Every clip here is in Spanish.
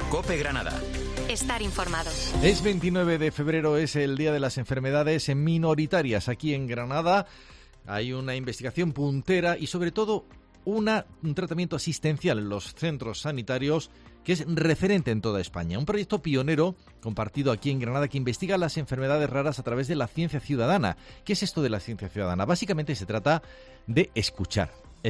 COPE Granada. Estar informado. Es 29 de febrero, es el Día de las Enfermedades Minoritarias. Aquí en Granada hay una investigación puntera y sobre todo un tratamiento asistencial en los centros sanitarios que es referente en toda España. Un proyecto pionero compartido aquí en Granada que investiga las enfermedades raras a través de la ciencia ciudadana. ¿Qué es esto de la ciencia ciudadana? Básicamente se trata de escuchar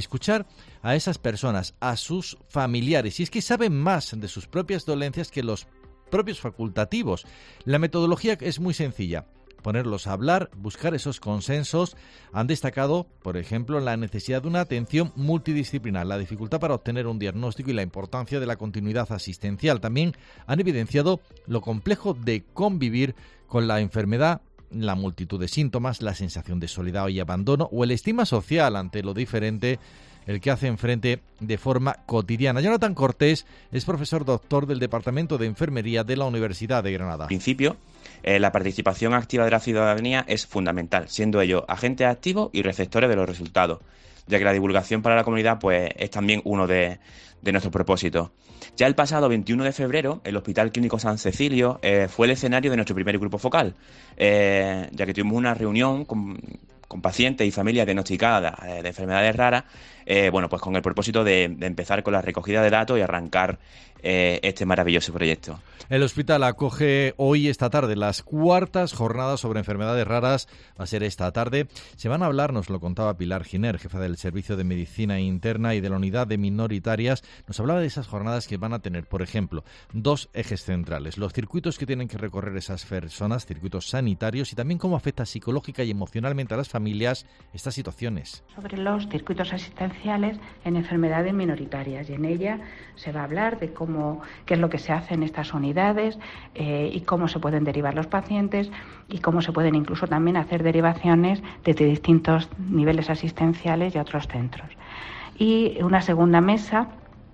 a esas personas, a sus familiares. Y es que saben más de sus propias dolencias que los propios facultativos. La metodología es muy sencilla. Ponerlos a hablar, buscar esos consensos. Han destacado, por ejemplo, la necesidad de una atención multidisciplinar, la dificultad para obtener un diagnóstico y la importancia de la continuidad asistencial. También han evidenciado lo complejo de convivir con la enfermedad, la multitud de síntomas, la sensación de soledad y abandono o el estigma social ante lo diferente, el que hacen frente de forma cotidiana. Jonathan Cortés es profesor doctor del Departamento de Enfermería de la Universidad de Granada. En principio, la participación activa de la ciudadanía es fundamental, siendo ellos agentes activos y receptores de los resultados, ya que la divulgación para la comunidad pues, es también uno de nuestros propósitos. Ya el pasado 21 de febrero, el Hospital Clínico San Cecilio fue el escenario de nuestro primer grupo focal, ya que tuvimos una reunión con pacientes y familias diagnosticadas de enfermedades raras, pues con el propósito de empezar con la recogida de datos y arrancar este maravilloso proyecto. El hospital acoge hoy, esta tarde, las cuartas jornadas sobre enfermedades raras. Va a ser esta tarde. Se van a hablar, nos lo contaba Pilar Giner, jefa del Servicio de Medicina Interna y de la Unidad de Minoritarias. Nos hablaba de esas jornadas que van a tener, por ejemplo, dos ejes centrales. Los circuitos que tienen que recorrer esas personas, circuitos sanitarios, y también cómo afecta psicológica y emocionalmente a las familias estas situaciones. Sobre los circuitos asistenciales en enfermedades minoritarias, y en ella se va a hablar de qué es lo que se hace en estas unidades y cómo se pueden derivar los pacientes y cómo se pueden incluso también hacer derivaciones desde distintos niveles asistenciales y a otros centros. Y una segunda mesa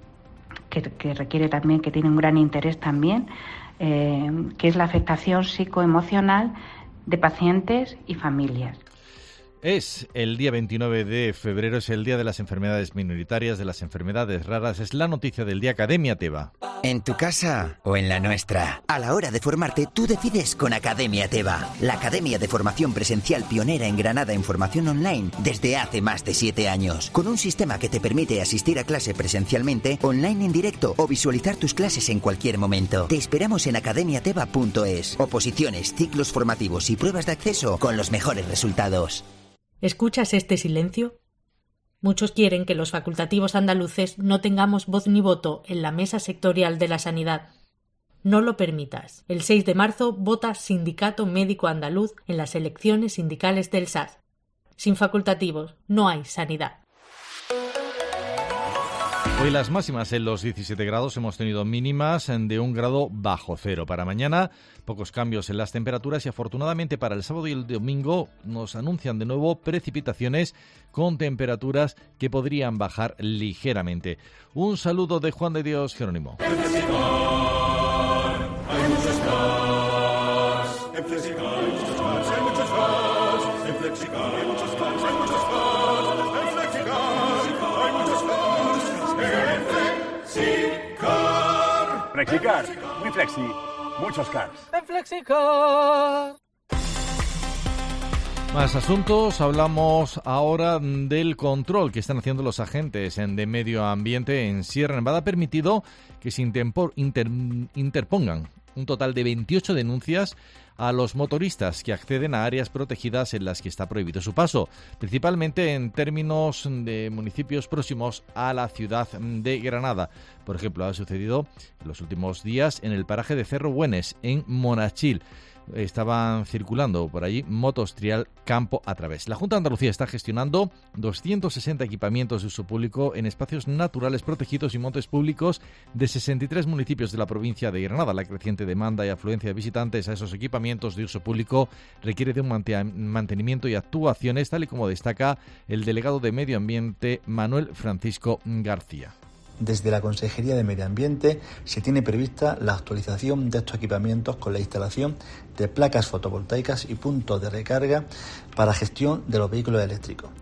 que requiere también, que tiene un gran interés también, que es la afectación psicoemocional de pacientes y familias. Es el día 29 de febrero, es el Día de las Enfermedades Minoritarias, de las enfermedades raras. Es la noticia del día. Academia Teba. En tu casa o en la nuestra. A la hora de formarte, tú decides con Academia Teba, la academia de formación presencial pionera en Granada en formación online desde hace más de 7 años. Con un sistema que te permite asistir a clase presencialmente, online en directo o visualizar tus clases en cualquier momento. Te esperamos en academiateba.es. Oposiciones, ciclos formativos y pruebas de acceso con los mejores resultados. ¿Escuchas este silencio? Muchos quieren que los facultativos andaluces no tengamos voz ni voto en la mesa sectorial de la sanidad. No lo permitas. El 6 de marzo vota Sindicato Médico Andaluz en las elecciones sindicales del SAS. Sin facultativos no hay sanidad. Hoy las máximas en los 17 grados, hemos tenido mínimas de 1 grado bajo cero. Para mañana, pocos cambios en las temperaturas y afortunadamente para el sábado y el domingo nos anuncian de nuevo precipitaciones con temperaturas que podrían bajar ligeramente. Un saludo de Juan de Dios Jerónimo. Flexicar, muy flexi, muchos cars. En Flexicar. Más asuntos, hablamos ahora del control que están haciendo los agentes de medio ambiente en Sierra Nevada. Ha permitido que se interpongan un total de 28 denuncias a los motoristas que acceden a áreas protegidas en las que está prohibido su paso, principalmente en términos de municipios próximos a la ciudad de Granada. Por ejemplo, ha sucedido en los últimos días en el paraje de Cerro Güenes, en Monachil. Estaban circulando por allí motos trial campo a través. La Junta de Andalucía está gestionando 260 equipamientos de uso público en espacios naturales protegidos y montes públicos de 63 municipios de la provincia de Granada. La creciente demanda y afluencia de visitantes a esos equipamientos de uso público requiere de un mantenimiento y actuaciones, tal y como destaca el delegado de Medio Ambiente, Manuel Francisco García. Desde la Consejería de Medio Ambiente se tiene prevista la actualización de estos equipamientos con la instalación de placas fotovoltaicas y puntos de recarga para gestión de los vehículos eléctricos.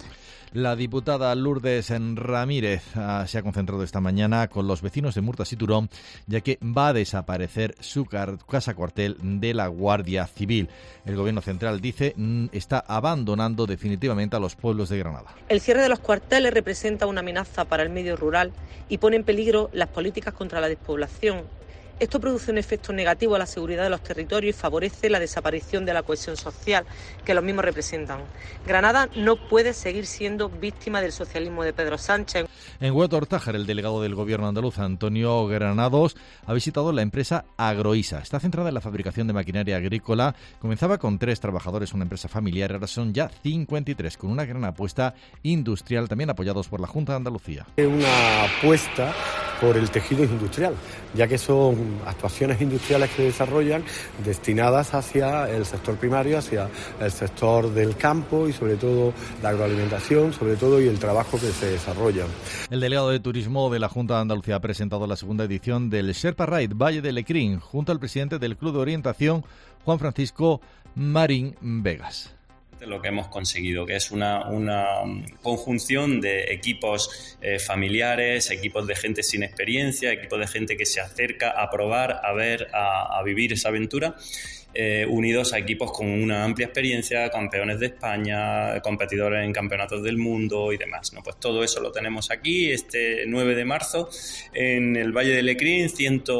La diputada Lourdes Ramírez se ha concentrado esta mañana con los vecinos de Murtas y Turón, ya que va a desaparecer su casa cuartel de la Guardia Civil. El Gobierno central, dice, está abandonando definitivamente a los pueblos de Granada. El cierre de los cuarteles representa una amenaza para el medio rural y pone en peligro las políticas contra la despoblación. Esto produce un efecto negativo a la seguridad de los territorios y favorece la desaparición de la cohesión social que los mismos representan. Granada no puede seguir siendo víctima del socialismo de Pedro Sánchez. En Huetor-Tájar, el delegado del Gobierno andaluz, Antonio Granados, ha visitado la empresa Agroisa. Está centrada en la fabricación de maquinaria agrícola. Comenzaba con 3 trabajadores, una empresa familiar, ahora son ya 53, con una gran apuesta industrial, también apoyados por la Junta de Andalucía. Una apuesta por el tejido industrial, ya que son actuaciones industriales que se desarrollan destinadas hacia el sector primario, hacia el sector del campo y sobre todo la agroalimentación, sobre todo y el trabajo que se desarrolla. El delegado de Turismo de la Junta de Andalucía ha presentado la segunda edición del Sherpa Ride Valle de Lecrín, junto al presidente del Club de Orientación, Juan Francisco Marín Vegas. Lo que hemos conseguido, que es una conjunción de equipos familiares, equipos de gente sin experiencia, equipos de gente que se acerca a probar, a ver, a vivir esa aventura, unidos a equipos con una amplia experiencia, campeones de España, competidores en campeonatos del mundo y demás, ¿no? Pues todo eso lo tenemos aquí este 9 de marzo en el Valle de Lecrín,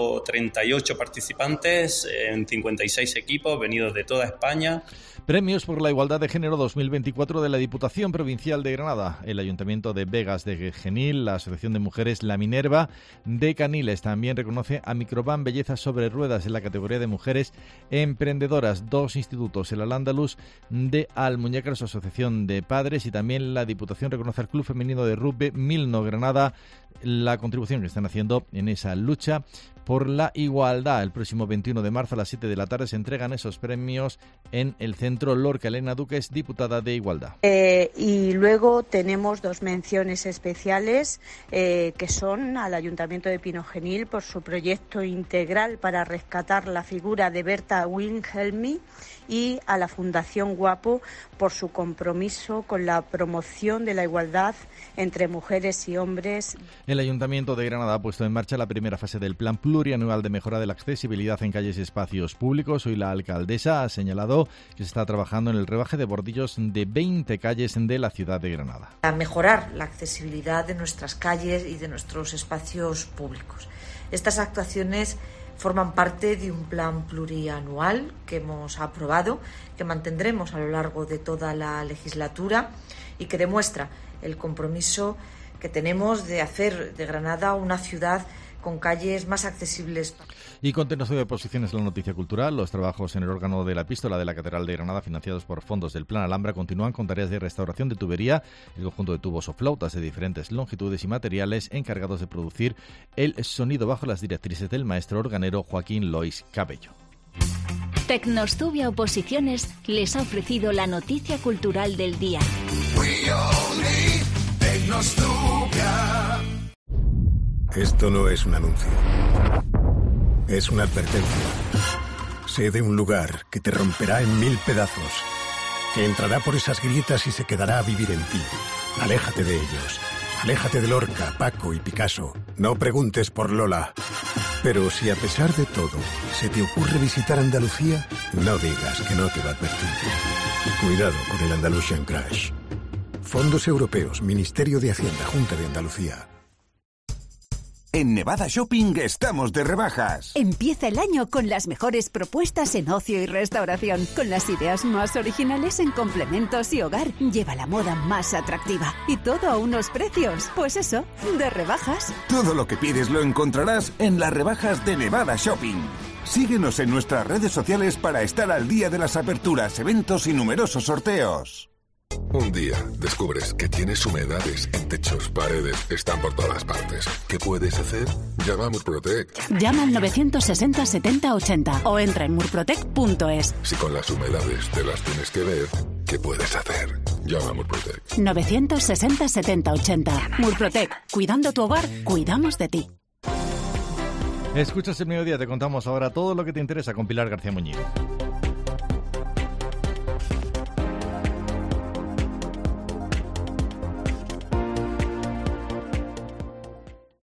138 participantes en 56 equipos venidos de toda España. Premios por la Igualdad de Género 2024 de la Diputación Provincial de Granada, el Ayuntamiento de Begas de Genil, la Asociación de Mujeres La Minerva de Caniles. También reconoce a Microban Belleza sobre Ruedas en la categoría de Mujeres Emprendedoras. 2 institutos, el Al-Ándalus de Almuñécar, su Asociación de Padres, y también la Diputación reconoce al Club Femenino de Rugby Milno Granada la contribución que están haciendo en esa lucha por la igualdad. El próximo 21 de marzo a las 7 de la tarde se entregan esos premios en el Centro Lorca. Elena Duques, diputada de Igualdad. Y luego tenemos 2 menciones especiales que son al Ayuntamiento de Pinogenil por su proyecto integral para rescatar la figura de Berta Wilhelmi y a la Fundación Guapo por su compromiso con la promoción de la igualdad entre mujeres y hombres. El Ayuntamiento de Granada ha puesto en marcha la primera fase del Plan Plurianual de Mejora de la Accesibilidad en Calles y Espacios Públicos. Hoy la alcaldesa ha señalado que se está trabajando en el rebaje de bordillos de 20 calles de la ciudad de Granada. A mejorar la accesibilidad de nuestras calles y de nuestros espacios públicos. Estas actuaciones forman parte de un plan plurianual que hemos aprobado, que mantendremos a lo largo de toda la legislatura y que demuestra el compromiso que tenemos de hacer de Granada una ciudad con calles más accesibles. Y continuación de posiciones en la noticia cultural. Los trabajos en el órgano de la Epístola de la Catedral de Granada, financiados por fondos del Plan Alhambra, continúan con tareas de restauración de tubería, el conjunto de tubos o flautas de diferentes longitudes y materiales encargados de producir el sonido bajo las directrices del maestro organero Joaquín Lois Cabello. Tecnostubia Oposiciones les ha ofrecido la noticia cultural del día. Esto no es un anuncio. Es una advertencia. Sé de un lugar que te romperá en 1000 pedazos, que entrará por esas grietas y se quedará a vivir en ti. Aléjate de ellos. Aléjate de Lorca, Paco y Picasso. No preguntes por Lola. Pero si a pesar de todo se te ocurre visitar Andalucía, no digas que no te lo advertí. Cuidado con el Andalusian Crash. Fondos Europeos, Ministerio de Hacienda, Junta de Andalucía. En Nevada Shopping estamos de rebajas. Empieza el año con las mejores propuestas en ocio y restauración, con las ideas más originales en complementos y hogar. Lleva la moda más atractiva y todo a unos precios, pues eso, de rebajas. Todo lo que pides lo encontrarás en las rebajas de Nevada Shopping. Síguenos en nuestras redes sociales para estar al día de las aperturas, eventos y numerosos sorteos. Un día descubres que tienes humedades en techos, paredes, están por todas partes. ¿Qué puedes hacer? Llama a Murprotec. Llama al 960 70 80 o entra en murprotec.es. Si con las humedades te las tienes que ver, ¿qué puedes hacer? Llama a Murprotec. 960 70 80. Murprotec. Cuidando tu hogar, cuidamos de ti. Escuchas El Mediodía, te contamos ahora todo lo que te interesa con Pilar García Muñiz.